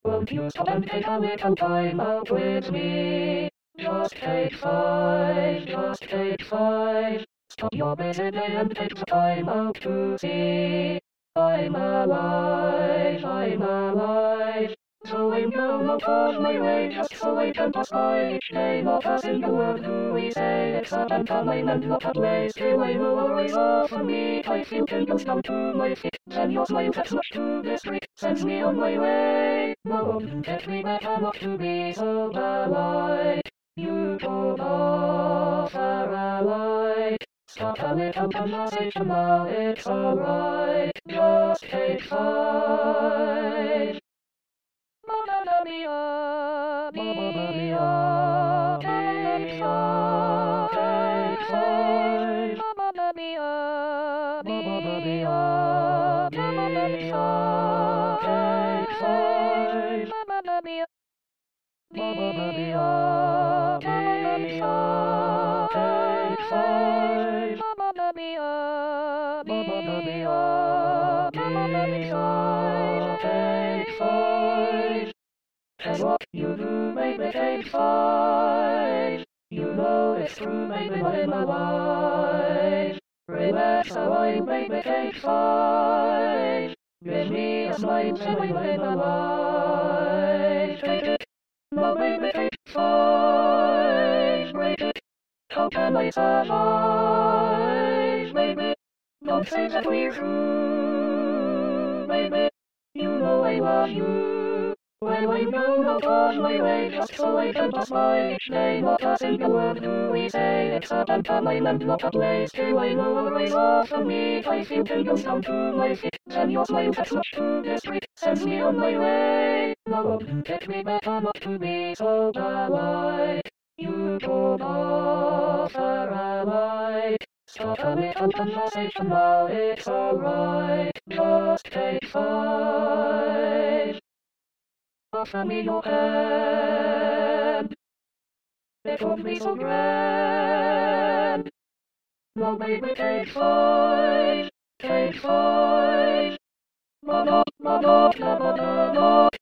Won't you stop and take a little time out with me? Just take 5, just take 5. Stop your busy day and take the time out to see. I'm alive, I'm alive. So I know not on my way, just so I can pass by each day. Not a single word do we say, except and time and not a place. Still I will always offer me. I feel tingles down to my feet. Then your smile that's much too discreet, sends me on my way. No, get me better not to be so alike. You don't offer alike. Stop a little conversation now, it's alright. Just take 5. Mamma mia, mia, take 5, take 5. Mamma mia, mia, take 5, take 5. Mamma mia, mia, take 5, take 5. Mamma mia, mia, take 5. And what you do make me take 5. You know it's true, make me not in my life. Relax, how I make me take 5. Give me a smile, and I'm in my life. Take it, no make me take 5. Break it, how can I survive, baby? Don't say that we're through, baby. You know I love you. When I go out on my way, just so I can pass by each day. Not a single word do we say, except and time and not a place. Still I will always offer me. I feel tingles down to my feet. Then your smile that's much too discreet, sends me on my way. No, get me better not to be so alike. You don't offer alike. Stop a little conversation now, it's alright. Just take 5. Offer me your hand. It won't be so grand. No, baby, take 5. Take 5. No, no, no, no, no, no, no.